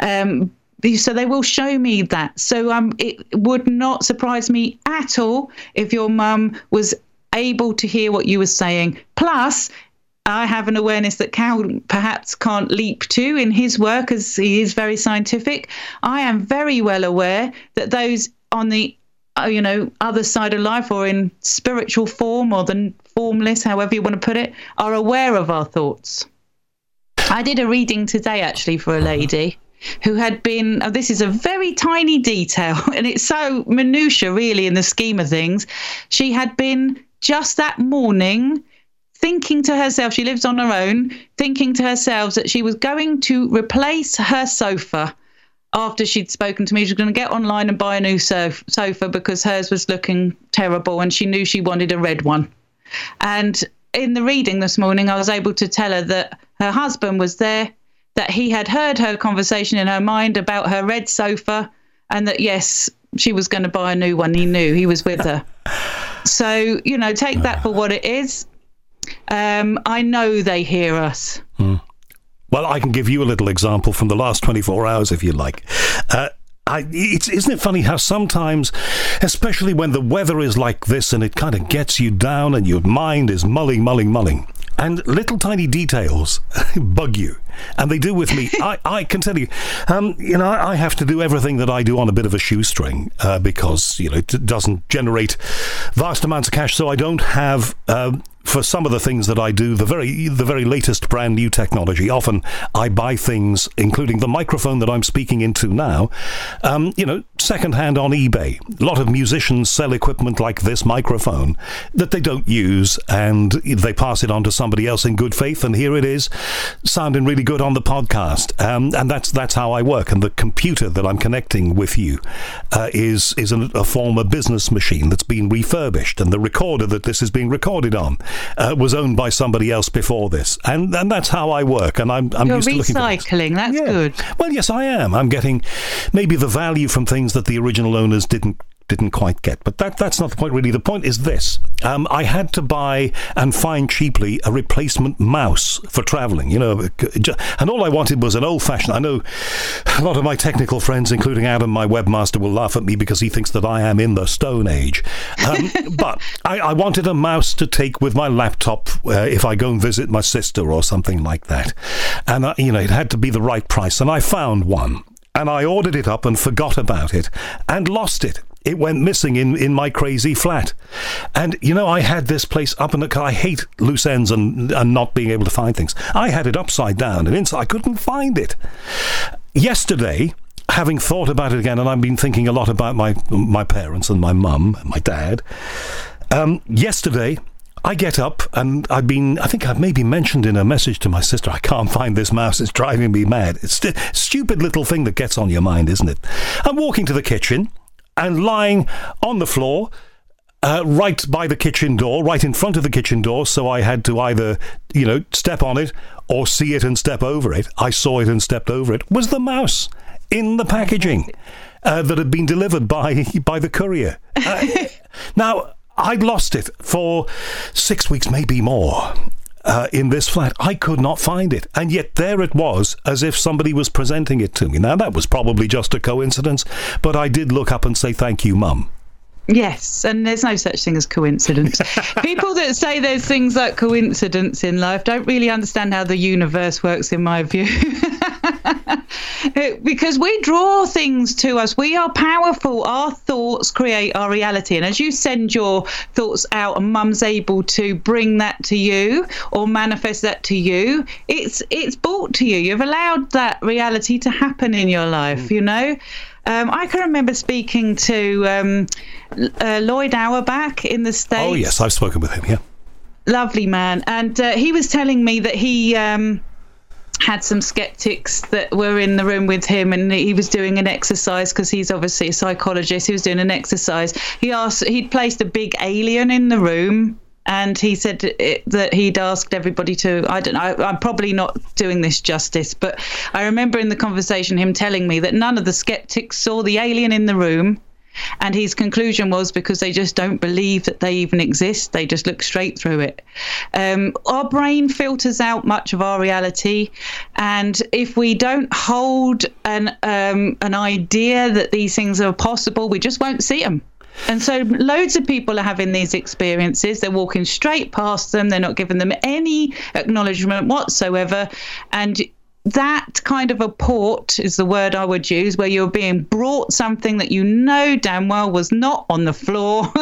So they will show me that. So it would not surprise me at all if your mum was able to hear what you were saying. Plus, I have an awareness that Cal perhaps can't leap to in his work, as he is very scientific. I am very well aware that those on the other side of life, or in spiritual form, or the formless, however you want to put it, are aware of our thoughts. I did a reading today actually for a lady who had been, this is a very tiny detail, and it's so minutiae really in the scheme of things. She had been just that morning thinking to herself, she lives on her own, thinking to herself that she was going to replace her sofa after she'd spoken to me. She was going to get online and buy a new sofa because hers was looking terrible, and she knew she wanted a red one. And in the reading this morning, I was able to tell her that her husband was there, that he had heard her conversation in her mind about her red sofa, and that, yes, she was going to buy a new one. He knew, he was with her. So, take that for what it is. I know they hear us. Well, I can give you a little example from the last 24 hours, if you like. Isn't it funny how sometimes, especially when the weather is like this and it kind of gets you down and your mind is mulling, and little tiny details bug you, and they do with me. I can tell you, I have to do everything that I do on a bit of a shoestring because, it doesn't generate vast amounts of cash, so I don't have... for some of the things that I do, the very latest brand new technology. Often I buy things, including the microphone that I'm speaking into now, secondhand on eBay. A lot of musicians sell equipment like this microphone that they don't use, and they pass it on to somebody else in good faith, and here it is, sounding really good on the podcast. And that's how I work. And the computer that I'm connecting with you is a former business machine that's been refurbished, and the recorder that this is being recorded on was owned by somebody else before this, and that's how I work. And I'm You're used to looking for recycling. That's good. Well, yes, I am. I'm getting maybe the value from things that the original owners didn't quite get, but that's not the point really. The point is this: I had to buy and find cheaply a replacement mouse for traveling, and all I wanted was an old-fashioned. I know a lot of my technical friends, including Adam, my webmaster, will laugh at me because he thinks that I am in the Stone Age, but I wanted a mouse to take with my laptop if I go and visit my sister or something like that, and it had to be the right price, and I found one, and I ordered it up and forgot about it and lost it. It went missing in my crazy flat. And, I had this place up in I hate loose ends and not being able to find things. I had it upside down and inside. I couldn't find it. Yesterday, having thought about it again, and I've been thinking a lot about my parents and my mum, my dad. Yesterday, I get up, and I think I've maybe mentioned in a message to my sister, I can't find this mouse, it's driving me mad. It's a stupid little thing that gets on your mind, isn't it? I'm walking to the kitchen, and lying on the floor, right by the kitchen door, right in front of the kitchen door, so I had to either, step on it or see it and step over it. I saw it and stepped over it. Was the mouse in the packaging that had been delivered by the courier. Now, I'd lost it for 6 weeks, maybe more. In this flat, I could not find it, and yet there it was, as if somebody was presenting it to me. Now, that was probably just a coincidence, but I did look up and say thank you, Mum. Yes, and there's no such thing as coincidence. People that say there's things like coincidence in life don't really understand how the universe works, in my view. Because we draw things to us. We are powerful. Our thoughts create our reality. And as you send your thoughts out and mum's able to bring that to you or manifest that to you, it's brought to you. You've allowed that reality to happen in your life, you know. I can remember speaking to Lloyd Auerbach in the States. Oh, yes, I've spoken with him, yeah. Lovely man. And he was telling me that he had some skeptics that were in the room with him, and he was doing an exercise because he's obviously a psychologist. He was doing an exercise. He'd placed a big alien in the room, and he said that he'd asked everybody to, I don't know, I'm probably not doing this justice, but I remember in the conversation him telling me that none of the skeptics saw the alien in the room. And his conclusion was because they just don't believe that they even exist. They just look straight through it. Our brain filters out much of our reality. And if we don't hold an idea that these things are possible, we just won't see them. And so loads of people are having these experiences. They're walking straight past them. They're not giving them any acknowledgement whatsoever. And that kind of a port is the word I would use, where you're being brought something that you know damn well was not on the floor.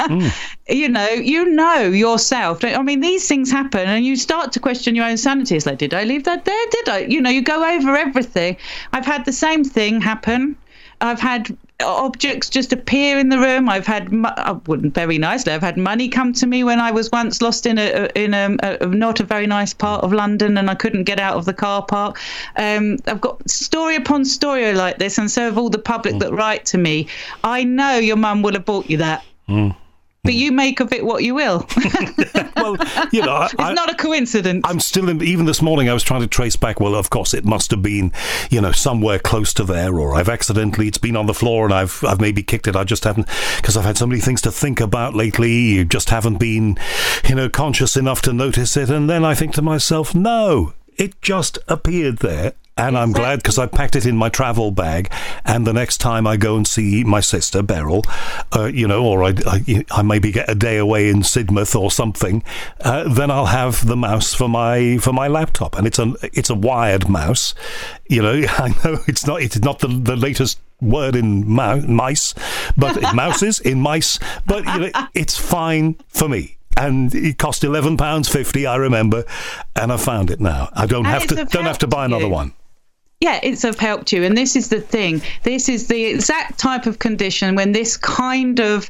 You know yourself. I mean, these things happen and you start to question your own sanity. It's like, did I leave that there? Did I? You know, you go over everything. I've had the same thing happen. I've had objects just appear in the room. I've had, very nicely, I've had money come to me when I was once lost in a not a very nice part of London and I couldn't get out of the car park. I've got story upon story like this, and so have all the public that write to me. I know your mum will have bought you that. But you make of it what you will. Well, you know, it's not a coincidence. I'm still even this morning I was trying to trace back, well, of course, it must have been, you know, somewhere close to there, or it's been on the floor and I've maybe kicked it. I just haven't, because I've had so many things to think about lately. You just haven't been, you know, conscious enough to notice it. And then I think to myself, no, it just appeared there. And I'm glad, because I packed it in my travel bag, and the next time I go and see my sister Beryl, you know, or I maybe get a day away in Sidmouth or something, then I'll have the mouse for my laptop, and it's a wired mouse. You know, I know it's not the latest word in mice, but mouses in mice, but you know, it's fine for me. And it cost £11.50, I remember, and I found it now. I don't have to buy another one. Yeah, it's have helped you. And this is the thing. This is the exact type of condition when this kind of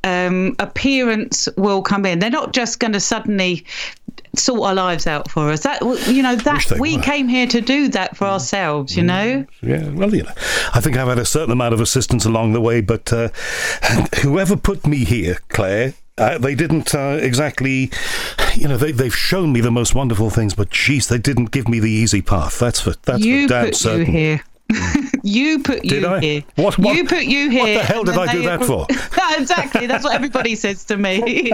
appearance will come in. They're not just going to suddenly sort our lives out for us. That, you know, that we came here to do that for ourselves, you know? Yeah, well, you know, I think I've had a certain amount of assistance along the way, but whoever put me here, Claire, they didn't exactly, you know, they've shown me the most wonderful things, but geez, they didn't give me the easy path. That's for damn certain. You here. You put you here. What? You put you here. What the hell did I do that for? Exactly. That's what everybody says to me.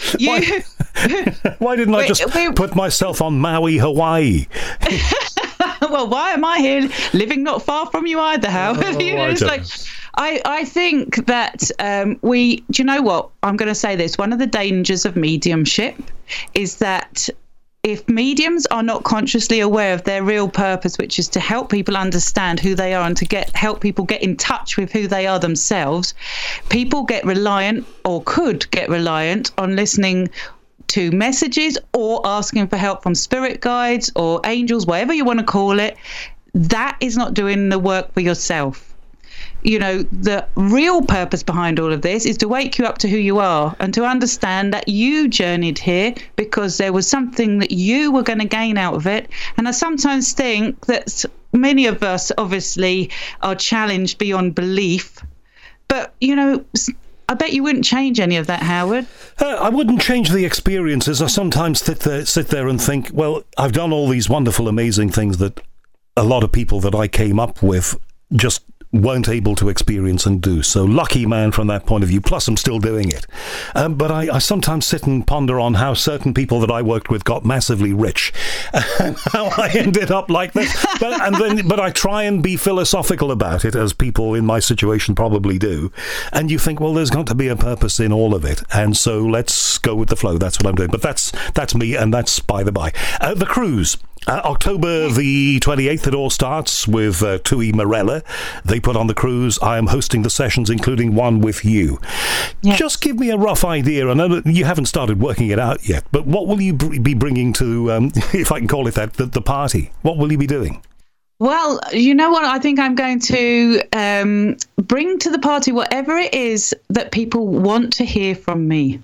Why didn't I just put myself on Maui, Hawaii? Well, why am I here living not far from you either, Howard? You know, it's like... I think that do you know what? I'm going to say this. One of the dangers of mediumship is that if mediums are not consciously aware of their real purpose, which is to help people understand who they are and to help people get in touch with who they are themselves, people get reliant, or could get reliant, on listening to messages or asking for help from spirit guides or angels, whatever you want to call it. That is not doing the work for yourself. You know, the real purpose behind all of this is to wake you up to who you are and to understand that you journeyed here because there was something that you were going to gain out of it. And I sometimes think that many of us obviously are challenged beyond belief. But, you know, I bet you wouldn't change any of that, Howard. I wouldn't change the experiences. I sometimes sit there and think, well, I've done all these wonderful, amazing things that a lot of people that I came up with just weren't able to experience and do. So lucky man from that point of view, plus I'm still doing it. But I sometimes sit and ponder on how certain people that I worked with got massively rich and how I ended up like this. But I try and be philosophical about it, as people in my situation probably do. And you think, well, there's got to be a purpose in all of it. And so let's go with the flow. That's what I'm doing. But that's me, and that's by the by. The cruise. October the 28th, it all starts with Tui Morella. They put on the cruise. I am hosting the sessions, including one with you. Yes. Just give me a rough idea. I know that you haven't started working it out yet, but what will you be bringing to, if I can call it that, the party? What will you be doing? Well, you know what? I think I'm going to bring to the party whatever it is that people want to hear from me.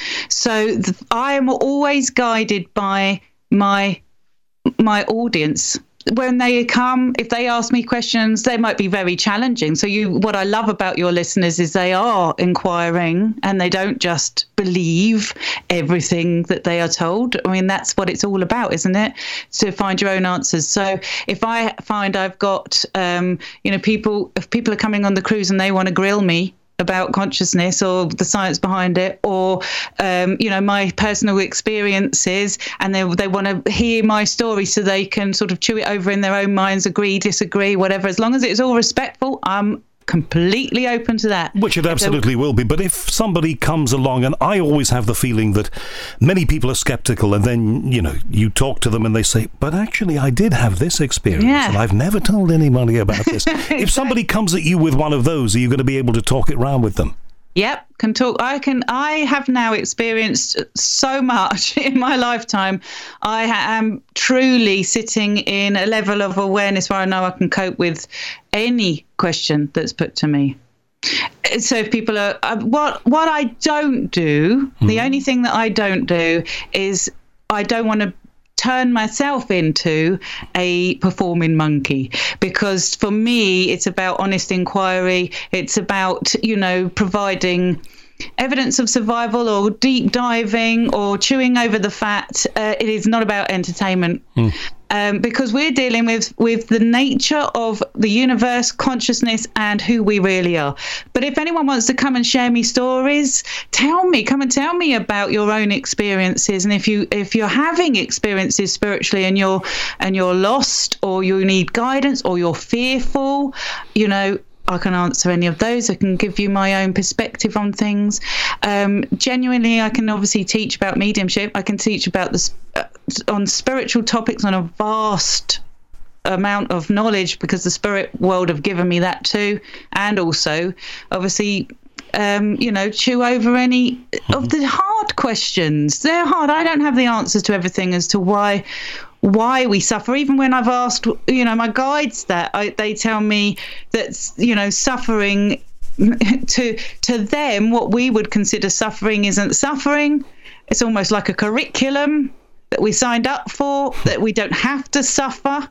So I am always guided by my audience. When they come, if they ask me questions, they might be very challenging. So what I love about your listeners is they are inquiring and they don't just believe everything that they are told. I mean, that's what it's all about, isn't it? To find your own answers. So if I find I've got, if people are coming on the cruise and they want to grill me about consciousness or the science behind it, or my personal experiences, and they want to hear my story so they can sort of chew it over in their own minds, agree, disagree, whatever, as long as it's all respectful, I'm completely open to that. Which it absolutely will be. But if somebody comes along, and I always have the feeling that many people are skeptical, and then, you talk to them and they say, but actually I did have this experience and I've never told anybody about this. If somebody comes at you with one of those, are you going to be able to talk it round with them? Yep, can talk. I have now experienced so much in my lifetime. I am truly sitting in a level of awareness where I know I can cope with any question that's put to me. So if people are, what I don't do, the only thing that I don't do is I don't want to turn myself into a performing monkey, because for me it's about honest inquiry. It's about providing evidence of survival or deep diving or chewing over the fat. It is not about entertainment. Because we're dealing with the nature of the universe, consciousness, and who we really are. But if anyone wants to come and share me stories, come and tell me about your own experiences. And if you're having experiences spiritually and you're lost, or you need guidance, or you're fearful, I can answer any of those. I can give you my own perspective on things. Genuinely, I can obviously teach about mediumship. I can teach about on spiritual topics on a vast amount of knowledge, because the spirit world have given me that too. And also, obviously, chew over any of the hard questions. They're hard. I don't have the answers to everything as to why we suffer. Even when I've asked, my guides they tell me that, suffering to them, what we would consider suffering isn't suffering. It's almost like a curriculum that we signed up for, that we don't have to suffer.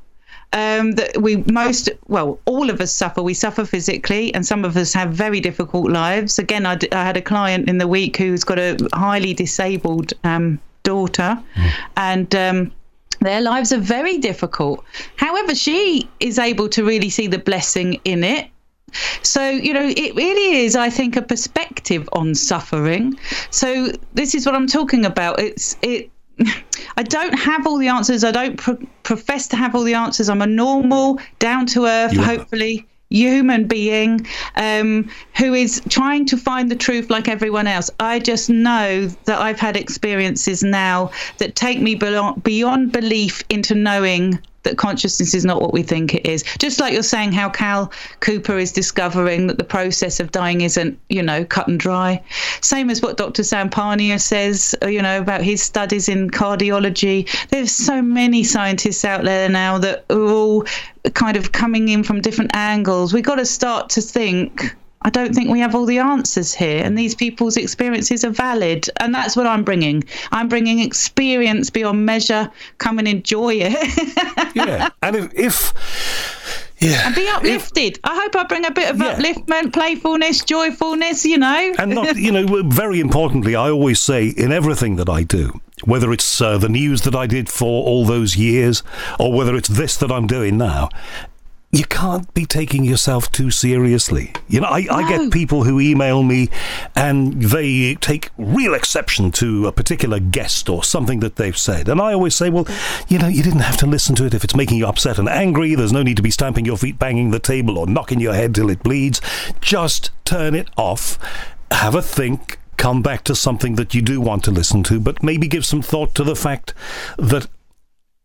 That all of us suffer. We suffer physically, and some of us have very difficult lives. Again, I had a client in the week who's got a highly disabled daughter, and their lives are very difficult. However, she is able to really see the blessing in it. So, it really is, I think, a perspective on suffering. So this is what I'm talking about. I don't have all the answers. I don't profess to have all the answers. I'm a normal, down-to-earth, hopefully human being who is trying to find the truth like everyone else. I just know that I've had experiences now that take me beyond belief into knowing that consciousness is not what we think it is. Just like you're saying how Cal Cooper is discovering that the process of dying isn't, cut and dry. Same as what Dr. Sampania says, about his studies in cardiology. There's so many scientists out there now that are all kind of coming in from different angles. We've got to start to think, I don't think we have all the answers here, and these people's experiences are valid, and that's what I'm bringing. I'm bringing experience beyond measure. Come and enjoy it. Yeah, and and be uplifted. I hope I bring a bit of upliftment, playfulness, joyfulness, And not, very importantly, I always say in everything that I do, whether it's the news that I did for all those years, or whether it's this that I'm doing now, you can't be taking yourself too seriously. I get people who email me and they take real exception to a particular guest or something that they've said. And I always say, well, you didn't have to listen to it. If it's making you upset and angry, there's no need to be stamping your feet, banging the table, or knocking your head till it bleeds. Just turn it off, have a think, come back to something that you do want to listen to, but maybe give some thought to the fact that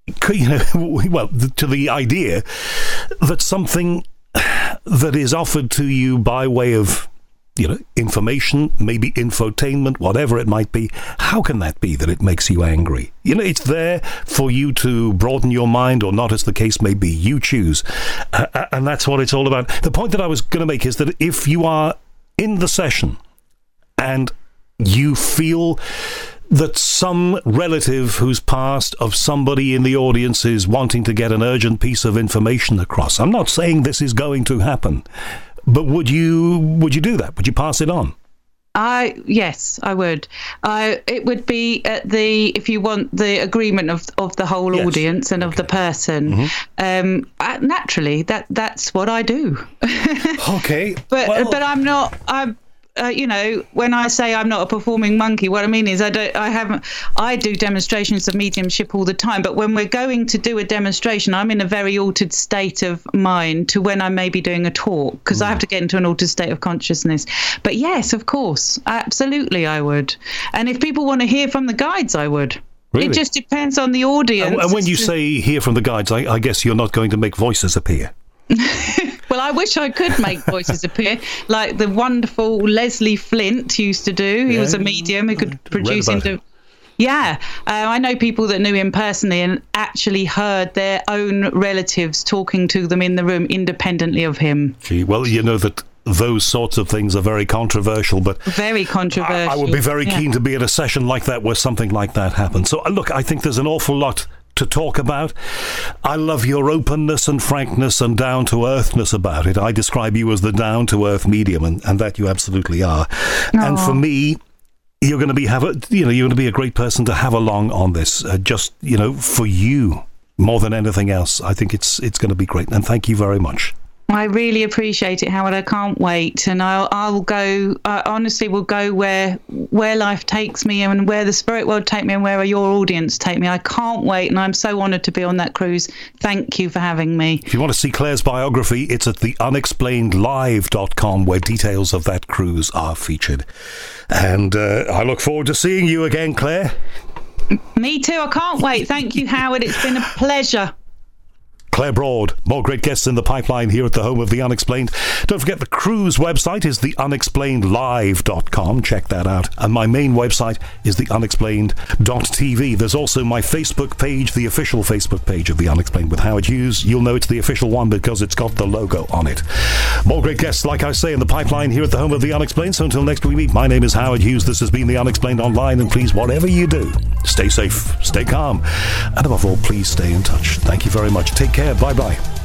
to the idea that something that is offered to you by way of, information, maybe infotainment, whatever it might be, how can that be that it makes you angry? It's there for you to broaden your mind or not, as the case may be. You choose. And that's what it's all about. The point that I was going to make is that if you are in the session and you feel that some relative who's passed of somebody in the audience is wanting to get an urgent piece of information across, I'm not saying this is going to happen, but would you do that? Would you pass it on? Yes, I would. It would be if you want the agreement of the whole audience and of the person. Mm-hmm. Naturally, that's what I do. Okay, but I'm not. When I say I'm not a performing monkey, what I mean is I do demonstrations of mediumship all the time, but when we're going to do a demonstration, I'm in a very altered state of mind to when I may be doing a talk, because I have to get into an altered state of consciousness. But yes, of course, absolutely I would. And if people want to hear from the guides, I would. Really? It just depends on the audience. And when you say hear from the guides, I guess you're not going to make voices appear. Well, I wish I could make voices appear like the wonderful Leslie Flint used to do. He was a medium who could produce into... Yeah, I know people that knew him personally and actually heard their own relatives talking to them in the room independently of him. Gee, well, that those sorts of things are very controversial, but... Very controversial. I would be very keen to be at a session like that where something like that happens. So, look, I think there's an awful lot to talk about. I love your openness and frankness and down-to-earthness about it. I describe you as the down-to-earth medium, and that you absolutely are. Aww. And for me, you're going to be a great person to have along on this. For you more than anything else. I think it's going to be great. And thank you very much. I really appreciate it, Howard. I can't wait, and I'll go. I honestly will go where life takes me, and where the spirit world take me, and where your audience take me. I can't wait, and I'm so honoured to be on that cruise. Thank you for having me. If you want to see Claire's biography, it's at theunexplainedlive.com, where details of that cruise are featured. And I look forward to seeing you again, Claire. Me too. I can't wait. Thank you, Howard. It's been a pleasure. Claire Broad, more great guests in the pipeline here at the home of The Unexplained. Don't forget the cruise website is theunexplainedlive.com. Check that out. And my main website is theunexplained.tv. There's also my Facebook page, the official Facebook page of The Unexplained with Howard Hughes. You'll know it's the official one because it's got the logo on it. More great guests, like I say, in the pipeline here at the home of The Unexplained. So until next we meet, my name is Howard Hughes. This has been The Unexplained Online. And please, whatever you do, stay safe, stay calm, and above all, please stay in touch. Thank you very much. Take care. Bye-bye.